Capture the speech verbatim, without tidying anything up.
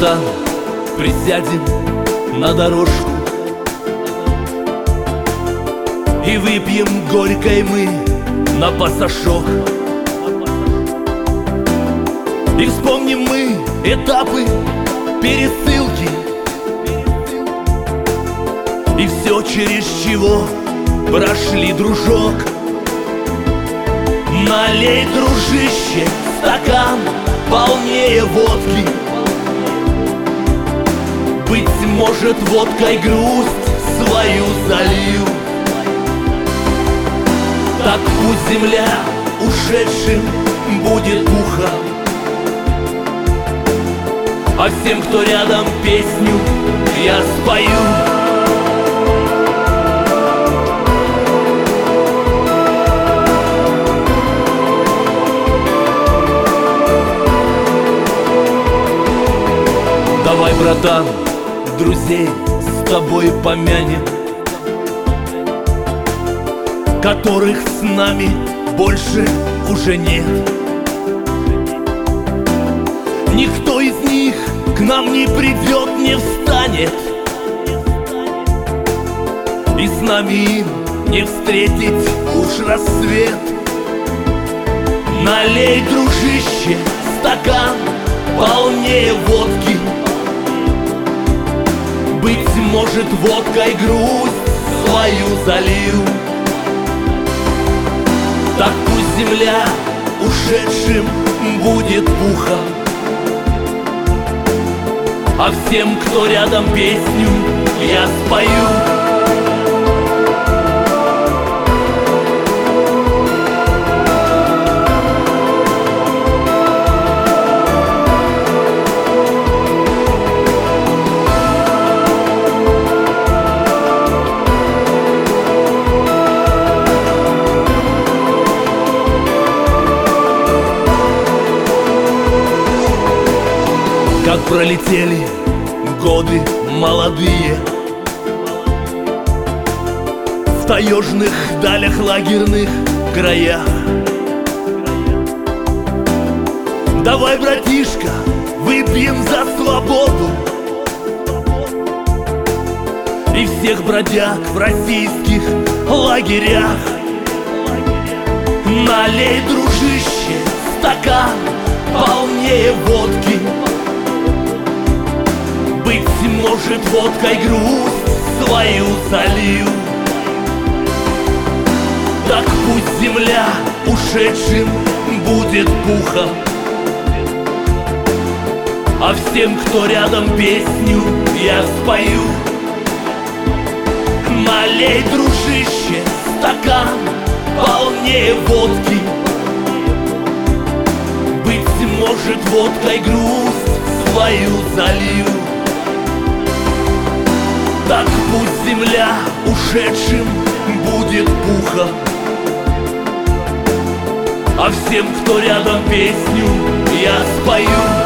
братан, присядем на дорожку и выпьем горькой мы на пасашок. И вспомним мы этапы пересылки и все, через чего прошли, дружок. Налей, дружище, стакан полнее водки. Быть может, водкой грусть свою залью. Так пусть земля ушедшим будет пухом, а всем, кто рядом, песню я спою. Давай, братан, друзей с тобой помянем, которых с нами больше уже нет. Никто из них к нам не придет, не встанет, и с нами им не встретить уж рассвет. Налей, дружище, стакан полнее водки. Быть может, водкой грусть свою залью. Так пусть земля ушедшим будет пухом, а всем, кто рядом, песню я спою. Как пролетели годы молодые в таежных далях, лагерных краях. Давай, братишка, выпьем за свободу и всех бродяг в российских лагерях. Налей, дружище, стакан полнее водки. Быть может, водкой грусть свою залью. Так пусть земля ушедшим будет пухом, а всем, кто рядом, песню я спою. Налей, дружище, стакан полнее водки. Быть может, водкой грусть свою залью. Так пусть земля ушедшим будет пухом, а всем, кто рядом, песню я спою.